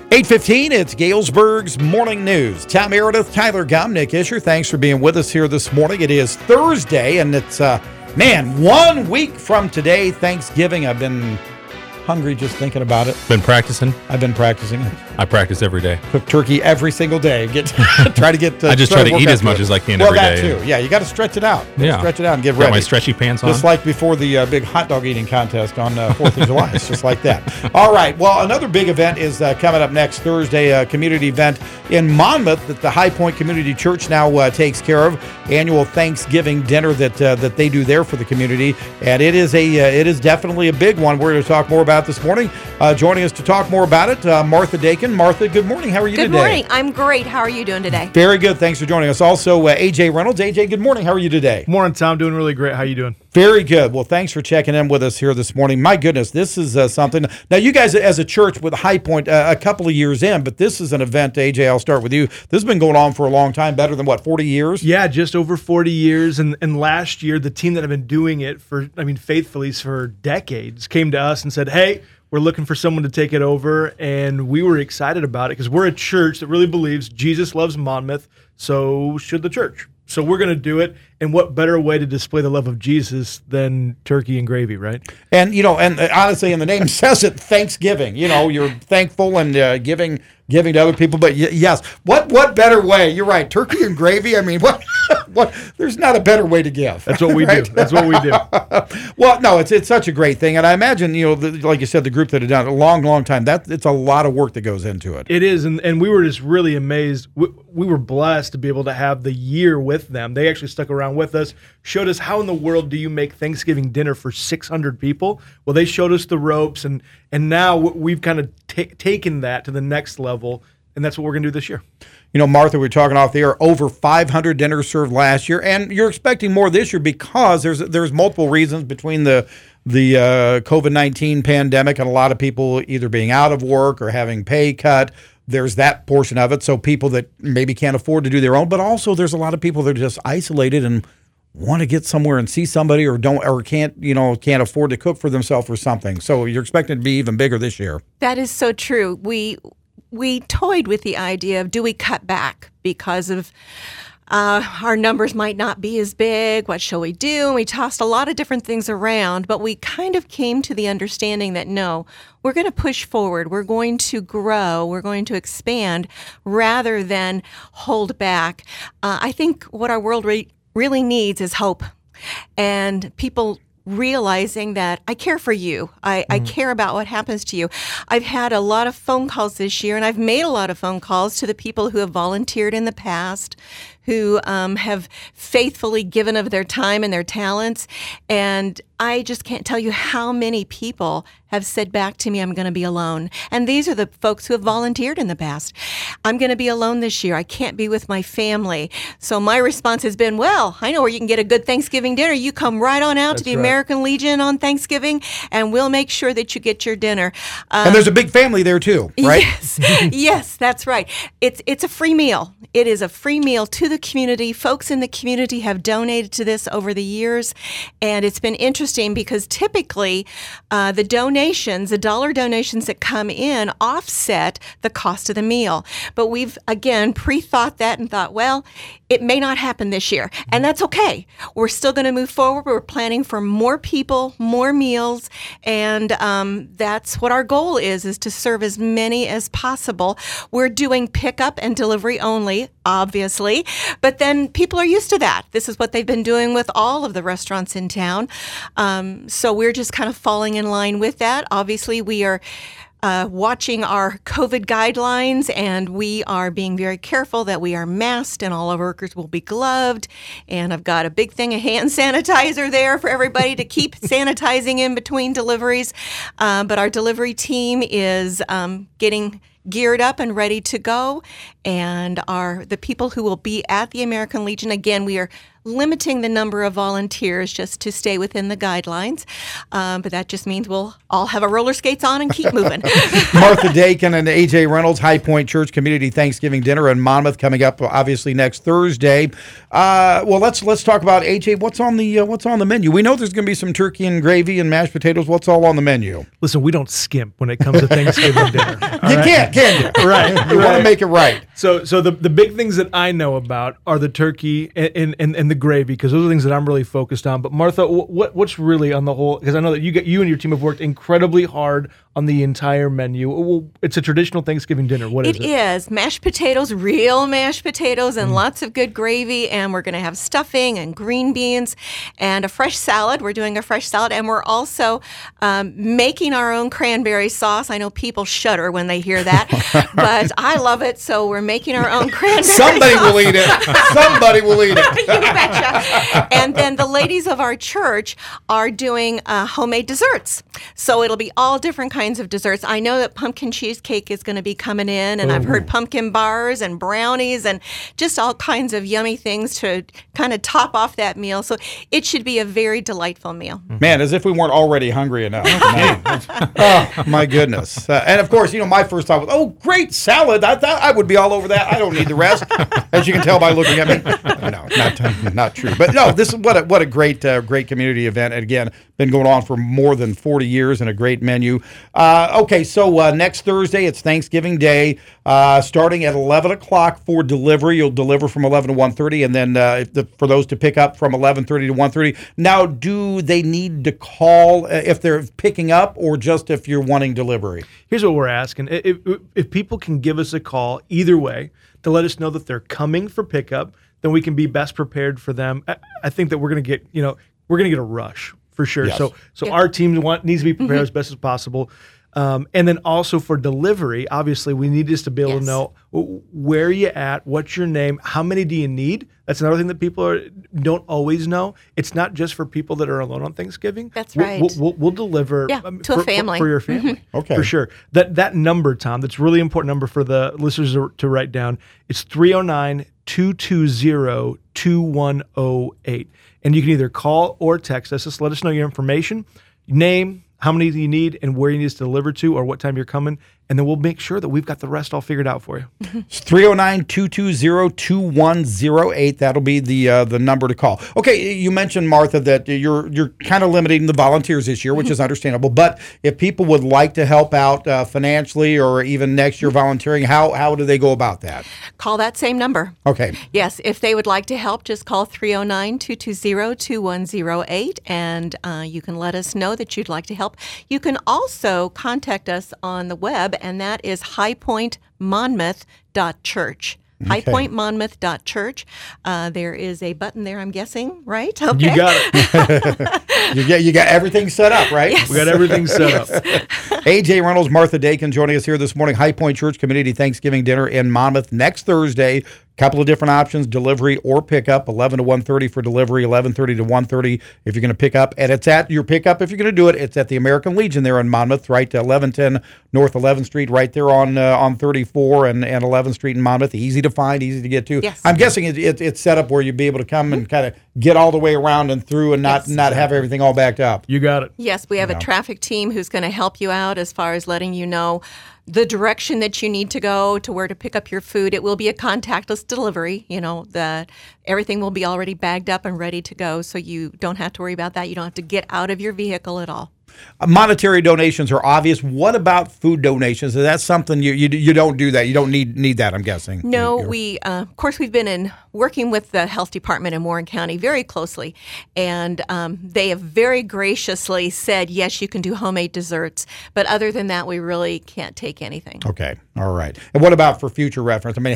8:15, it's Galesburg's Morning News. Tom Meredith, Tyler Gum, Nick Isher, thanks for being with us here this morning. It is Thursday, and it's, 1 week from today, Thanksgiving. I've been hungry just thinking about it. Been practicing? I've been practicing. I practice every day. Cook turkey every single day. Try to get. I just try to eat as much as I can every day. Well, that too. Yeah, you got to stretch it out. Stretch it out and get Got ready. my stretchy pants on. Just like before the big hot dog eating contest on 4th of July. It's just like that. All right. Well, another big event is coming up next Thursday, a community event in Monmouth that the High Point Community Church now takes care of. Annual Thanksgiving dinner that they do there for the community. And it is definitely a big one. We're going to talk more about this morning. Joining us to talk more about it, Martha Dakin. Martha, good morning. How are you today? Good morning. I'm great. How are you doing today? Very good. Thanks for joining us. Also, AJ Reynolds. AJ, good morning. How are you today? Morning, Tom. Doing really great. How you doing? Very good. Well, thanks for checking in with us here this morning. My goodness, this is something. Now, you guys as a church with High Point, a couple of years in, but this is an event, AJ, I'll start with you. This has been going on for a long time, better than, 40 years? Yeah, just over 40 years. And last year, the team that have been doing it faithfully for decades came to us and said, hey, we're looking for someone to take it over, and we were excited about it because we're a church that really believes Jesus loves Monmouth, so should the church. So we're going to do it, and what better way to display the love of Jesus than turkey and gravy, right? And, and honestly, and the name says it, Thanksgiving. You're thankful and giving to other people. But yes, what better way? You're right, turkey and gravy. I mean, what? There's not a better way to give. That's what we right? do. That's what we do. Well, no, it's such a great thing, and I imagine like you said, the group that had done it a long time. It's a lot of work that goes into it. It is, and we were just really amazed. We were blessed to be able to have the year with them. They actually stuck around with us, showed us how in the world do you make Thanksgiving dinner for 600 people. Well, they showed us the ropes, and now we've kind of taken that to the next level, and that's what we're going to do this year. Martha, we were talking off the air, over 500 dinners served last year, and you're expecting more this year because there's multiple reasons between the COVID-19 pandemic and a lot of people either being out of work or having pay cut. There's that portion of it, so people that maybe can't afford to do their own, but also there's a lot of people that are just isolated and want to get somewhere and see somebody or can't afford to cook for themselves or something. So you're expecting it to be even bigger this year. That is so true. We toyed with the idea of, do we cut back because of our numbers might not be as big? What shall we do? And we tossed a lot of different things around, but we kind of came to the understanding that no, we're going to push forward. We're going to grow. We're going to expand rather than hold back. I think what our world really needs is hope, and people realizing that I care for you. I care about what happens to you. I've had a lot of phone calls this year, and I've made a lot of phone calls to the people who have volunteered in the past, who have faithfully given of their time and their talents. And I just can't tell you how many people have said back to me, I'm going to be alone. And these are the folks who have volunteered in the past. I'm going to be alone this year. I can't be with my family. So my response has been, well, I know where you can get a good Thanksgiving dinner. You come right on out to the American Legion on Thanksgiving, and we'll make sure that you get your dinner. And there's a big family there too, right? Yes, yes, that's right. It's a free meal. It is a free meal to the community. Folks in the community have donated to this over the years, and it's been interesting because typically the dollar donations that come in offset the cost of the meal. But we've, again, pre-thought that and thought, well, it may not happen this year, and that's okay. We're still going to move forward. We're planning for more people, more meals, and that's what our goal is to serve as many as possible. We're doing pickup and delivery only, obviously, but then people are used to that. This is what they've been doing with all of the restaurants in town. So we're just kind of falling in line with that. Obviously, we are watching our COVID guidelines, and we are being very careful that we are masked and all our workers will be gloved. And I've got a big thing of hand sanitizer there for everybody to keep sanitizing in between deliveries. But our delivery team is getting geared up and ready to go. And the people who will be at the American Legion, again, we are limiting the number of volunteers just to stay within the guidelines. But that just means we'll all have our roller skates on and keep moving. Martha Dakin and AJ Reynolds, High Point Church Community Thanksgiving Dinner in Monmouth coming up obviously next Thursday. Well, let's talk about AJ. What's on the menu? We know there's going to be some turkey and gravy and mashed potatoes. What's all on the menu? Listen, we don't skimp when it comes to Thanksgiving dinner. You can't. can you? Right. You want to make it right. So the big things that I know about are the turkey and the gravy, because those are things that I'm really focused on. But Martha, what's really on the whole? Because I know that you and your team have worked incredibly hard on the entire menu. It's a traditional Thanksgiving dinner. What is it? It is mashed potatoes, real mashed potatoes, and lots of good gravy. And we're going to have stuffing and green beans and a fresh salad. We're doing a fresh salad, and we're also making our own cranberry sauce. I know people shudder when they hear that, but I love it. So we're making our own cranberry Somebody sauce. will eat it. Somebody will eat it. You betcha. And then the ladies of our church are doing homemade desserts. So it'll be all different kinds of desserts. I know that pumpkin cheesecake is going to be coming in, and I've heard pumpkin bars and brownies and just all kinds of yummy things to kind of top off that meal. So it should be a very delightful meal. Man, as if we weren't already hungry enough. Oh, my goodness. And of course, my first thought was, oh, great salad. I thought I would be all over that. I don't need the rest. As you can tell by looking at me. No, not true. But no, this is what a great community event. And again, been going on for more than 40 years and a great menu. Okay, so next Thursday, it's Thanksgiving Day, starting at 11 o'clock for delivery. You'll deliver from 11 to 1:30, and then for those to pick up from 11:30 to 1:30. Now, do they need to call if they're picking up, or just if you're wanting delivery? Here's what we're asking. If people can give us a call either way to let us know that they're coming for pickup, then we can be best prepared for them. I think that we're going to get, we're going to get a rush for sure. Yes. So our team needs to be prepared as best as possible. And then also for delivery, obviously we need just to be able to know where are you at, what's your name, how many do you need? That's another thing that people don't always know. It's not just for people that are alone on Thanksgiving. That's right. We'll deliver to a family. for your family. Okay. For sure. That number, Tom, that's a really important number for the listeners to write down. It's 309-220-2108. And you can either call or text us. Just let us know your information, name, how many do you need, and where you need us to deliver to, or what time you're coming, and then we'll make sure that we've got the rest all figured out for you. It's 309-220-2108. That'll be the number to call. Okay, you mentioned, Martha, that you're kind of limiting the volunteers this year, which is understandable. But if people would like to help out financially, or even next year volunteering, how do they go about that? Call that same number. Okay. Yes, if they would like to help, just call 309-220-2108, and you can let us know that you'd like to help. You can also contact us on the web, and that is highpointmonmouth.church. Okay. highpointmonmouth.church. There is a button there, I'm guessing, right? Okay. You got it. You got everything set up, right? Yes. We got everything set up. AJ Reynolds, Martha Dakin joining us here this morning. High Point Church Community Thanksgiving Dinner in Monmouth next Thursday. Couple of different options, delivery or pickup, 11 to 1:30 for delivery, 11:30 to 1:30 if you're going to pick up. And it's at your pickup, if you're going to do it, it's at the American Legion there in Monmouth, right to 1110 North 11th Street, right there on 34 and 11th Street in Monmouth. Easy to find, easy to get to. Yes. I'm guessing it's set up where you'd be able to come and kind of get all the way around and through and not have everything all backed up. You got it. Yes, we have a traffic team who's going to help you out as far as letting you know the direction that you need to go to where to pick up your food. It will be a contactless delivery. Everything will be already bagged up and ready to go, so you don't have to worry about that. You don't have to get out of your vehicle at all. Monetary donations are obvious. What about food donations? Is that something you don't do that? You don't need that, I'm guessing. No, we of course we've been working with the health department in Warren County very closely, and they have very graciously said yes, you can do homemade desserts, but other than that, we really can't take anything. Okay, all right. And what about for future reference? I mean,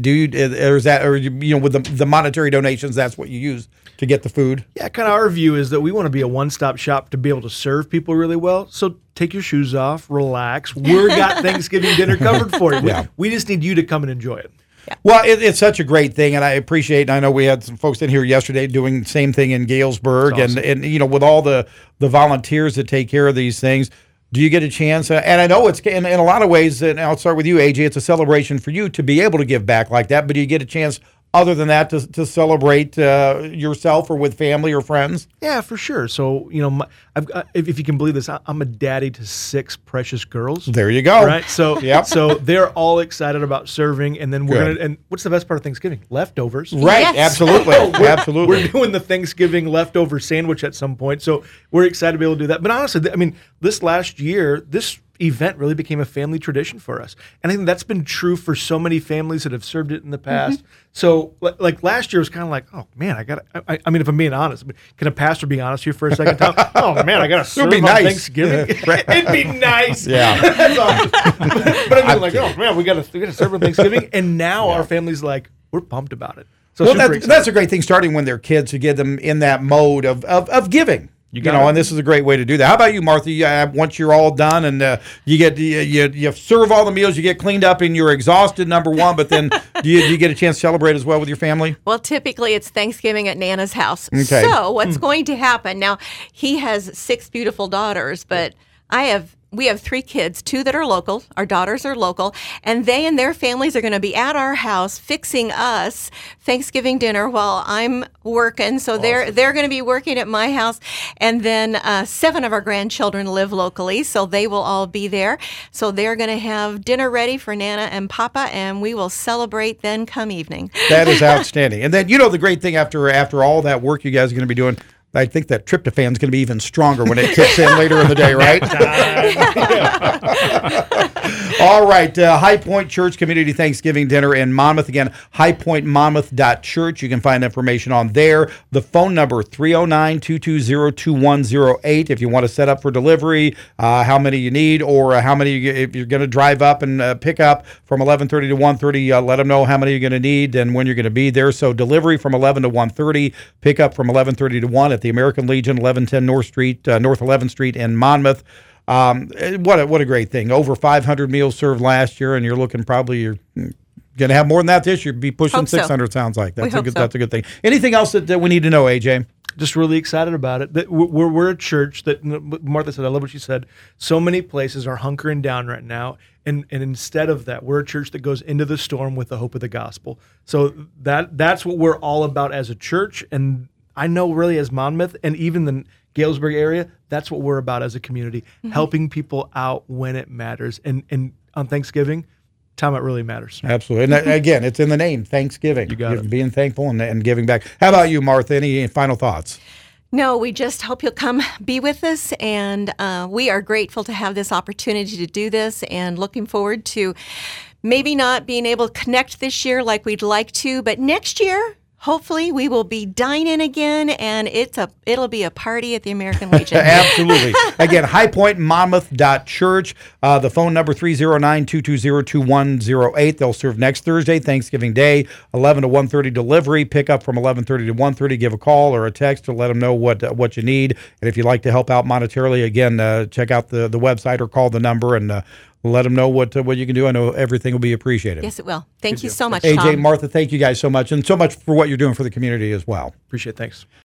with the monetary donations, that's what you use to get the food? Yeah, kind of our view is that we want to be a one-stop shop to be able to serve people really well. So take your shoes off, relax. We've got Thanksgiving dinner covered for you. Yeah. We just need you to come and enjoy it. Yeah. Well, it's such a great thing, and I appreciate. And I know we had some folks in here yesterday doing the same thing in Galesburg, Awesome. and with all the volunteers that take care of these things. Do you get a chance? And I know it's in a lot of ways, and I'll start with you, AJ, it's a celebration for you to be able to give back like that, but do you get a chance other than that to celebrate yourself or with family or friends? Yeah, for sure. So, if you can believe this, I'm a daddy to 6 precious girls. There you go. Right? So, Yep. So they're all excited about serving, and then Good. and what's the best part of Thanksgiving? Leftovers. Right, Yes. absolutely. Absolutely. We're doing the Thanksgiving leftover sandwich at some point, so we're excited to be able to do that. But honestly, this last year, this event really became a family tradition for us. And I think that's been true for so many families that have served it in the past. Mm-hmm. So like last year was kind of like, oh man, I mean, if I'm being honest, can a pastor be honest here for a second? Oh man, I got to serve on Thanksgiving. It'd be nice. Yeah. That's awesome. But I mean, like, oh man, we got to serve on Thanksgiving. And now our family's like, we're pumped about it. So that's a great thing, starting when they're kids, to get them in that mode of giving. You know, and this is a great way to do that. How about you, Martha? Once you're all done and you serve all the meals, you get cleaned up and you're exhausted, number one, but then do you get a chance to celebrate as well with your family? Well, typically it's Thanksgiving at Nana's house. Okay. So what's going to happen? Now, he has 6 beautiful daughters, but we have 3 kids, 2 that are local. Our daughters are local, and they and their families are going to be at our house fixing us Thanksgiving dinner while I'm working. So awesome. They're going to be working at my house, and then 7 of our grandchildren live locally, so they will all be there. So they're going to have dinner ready for Nana and Papa, and we will celebrate then come evening. That is outstanding. And then the great thing after all that work you guys are going to be doing, I think that tryptophan's going to be even stronger when it kicks in later in the day, right? All right. High Point Church Community Thanksgiving Dinner in Monmouth. Again, highpointmonmouth.church. You can find information on there. The phone number, 309-220-2108. If you want to set up for delivery, how many you need, or how many, if you're going to drive up and pick up from 11:30 to 1:30, let them know how many you're going to need and when you're going to be there. So delivery from 11 to 1:30, pick up from 11:30 to 1 at the American Legion, 1110 North 11th Street in Monmouth. What a great thing. Over 500 meals served last year, and you're going to have more than that this year. Be pushing 600, sounds like. That's a good thing. Anything else that we need to know, AJ? Just really excited about it. That we're a church that, Martha said, I love what she said, so many places are hunkering down right now, and instead of that, we're a church that goes into the storm with the hope of the gospel. So that's what we're all about as a church, and I know really as Monmouth and even the Galesburg area, that's what we're about as a community, helping people out when it matters. And on Thanksgiving, time it really matters. Absolutely. And again, it's in the name, Thanksgiving. You got it. Being thankful and giving back. How about you, Martha? Any final thoughts? No, we just hope you'll come be with us, and we are grateful to have this opportunity to do this, and looking forward to maybe not being able to connect this year like we'd like to, but next year, hopefully we will be dining again, and it'll be a party at the American Legion. Absolutely. Again, highpointmonmouth.church. The phone number, 309-220-2108. They'll serve next Thursday, Thanksgiving Day, 11 to 1:30 delivery. Pick up from 11:30 to 1:30. Give a call or a text to let them know what you need. And if you'd like to help out monetarily, again, check out the website or call the number and let them know what you can do. I know everything will be appreciated. Yes, it will. Thank you so much, AJ, Tom. Martha, thank you guys so much, and so much for what you're doing for the community as well. Appreciate it. Thanks.